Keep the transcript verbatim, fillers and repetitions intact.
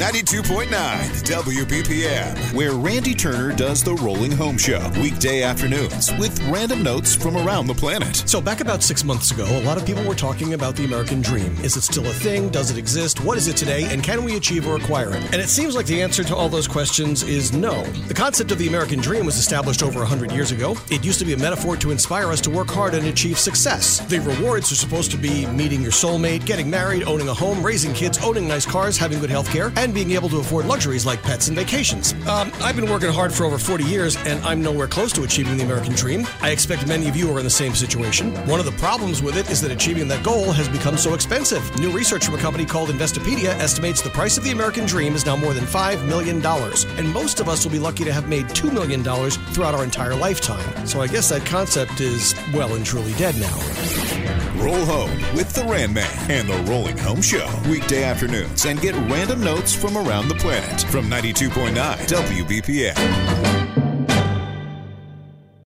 ninety-two point nine W B P M, where Randy Turner does the Rolling Home Show, weekday afternoons with random notes from around the planet. So back about six months ago, a lot of people were talking about the American dream. Is it still a thing? Does it exist? What is it today? And can we achieve or acquire it? And it seems like the answer to all those questions is no. The concept of the American dream was established over one hundred years ago. It used to be a metaphor to inspire us to work hard and achieve success. The rewards are supposed to be meeting your soulmate, getting married, owning a home, raising kids, owning nice cars, having good health care, and being able to afford luxuries like pets and vacations. Um, I've been working hard for over forty years, and I'm nowhere close to achieving the American dream. I expect many of you are in the same situation. One of the problems with it is that achieving that goal has become so expensive. New research from a company called Investopedia estimates the price of the American dream is now more than five million dollars, and most of us will be lucky to have made two million dollars throughout our entire lifetime. So I guess that concept is well and truly dead now. Roll home with the Ran Man and the Rolling Home Show, weekday afternoons, and get random notes from around the planet from ninety-two point nine W B P M.